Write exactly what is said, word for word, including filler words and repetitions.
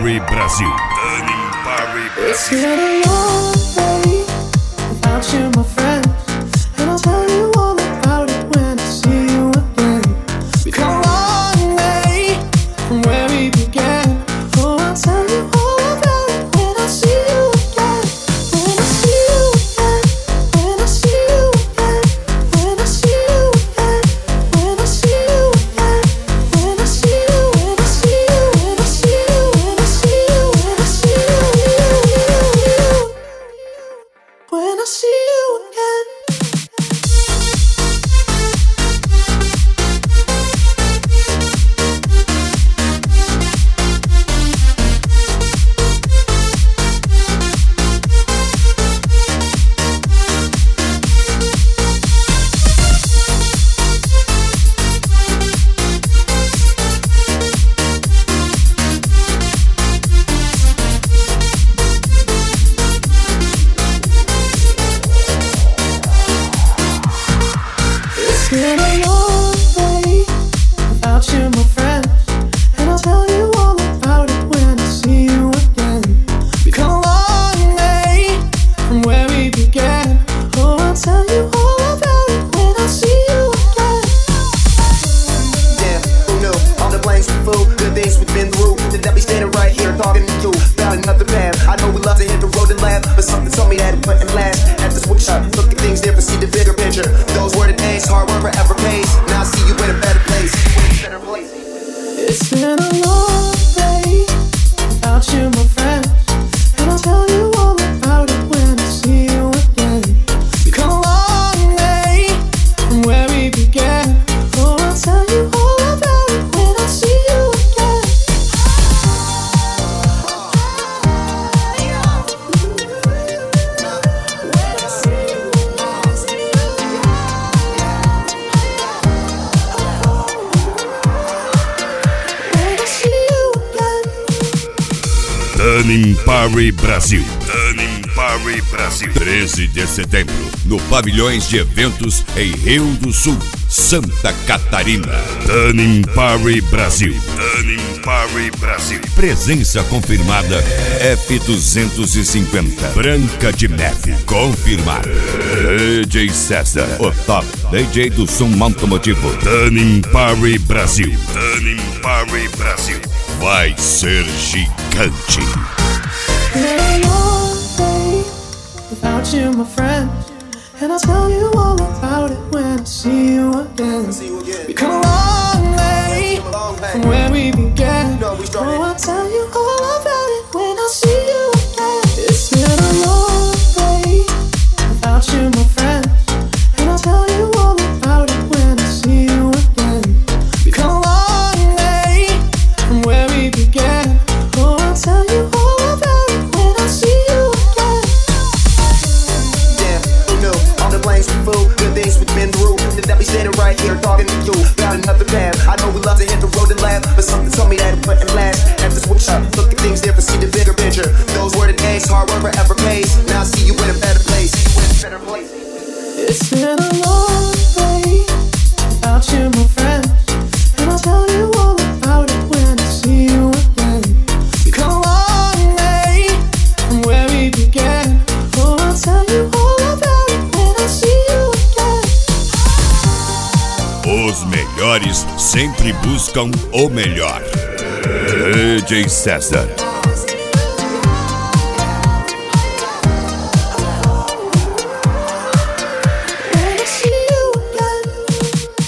Parry Brasil. Turning Parry Brasil. It's been a long day without you, my friend, and I'll tell you all about it when I see you again. We've come a long way from where we began. Oh, I'll tell you all about it when I see you again. When I see you again. When I see you again. When I see you again. When I see you again. When I see you. When I see you. When I see you. When I see you. When I see you. When I see you again. It's been a long day without you, my friend, and I'll tell you all about it when I see you again. We've come a long way from where we began. Oh, I'll tell you all about it when I see you again. Damn, who knew? All the blames we flew, good things we've been through. Then that we standing right here talking to you about another path. I know we love to hit the road and laugh, but something told me that it wouldn't last. Had to switch up, look at things different, see the bigger picture. Those were the days, hard work forever pays. Now I see you in a better place. Better place. It's been a long day without you, my friend, and I'll tell you all about it when I see you again. We've come a long way from where we began. Oh, I'll tell you all about it when I see you again. When I see you again. Turning Parry Brasil. Turning Parry Brasil. treze de setembro, no Pavilhões de Eventos em Rio do Sul, Santa Catarina. Turning Parry Brasil. Turning Parry Brasil. Presença confirmada F duzentos e cinquenta. Branca de Neve. Confirmado. D J César, o top D J do som automotivo. Turning Parry Brasil. Turning Parry Brasil. Vai ser gigante. Been a long day without you, my friend, and I'll tell you all about it when I see you again. See you again. We come a long way Come a long way. from where we began. No, we started. Oh, I'll tell you all about it when I see you again. It's been a long day without you, my friend, and I'll tell you all about it when I see you again. We come a long way from where we began. Oh, I'll tell you all about it when I see you again. Damn, who knew? All the blames we flew, good things we've been through. Then that we standing right here talking to you about another path. I know we love to hit the road and laugh, but something told me that it wouldn't last. Had to switch up, look at things different, see the bigger picture. Those were the days, hard work forever pays. Now I see you in a better place. Better place. It's been a long day without you, my friend, and I'll tell you all about it when I see you again. We come a long way from where we began. Oh, I'll tell you all about it when I see you again. Os melhores sempre buscam o melhor. D J César.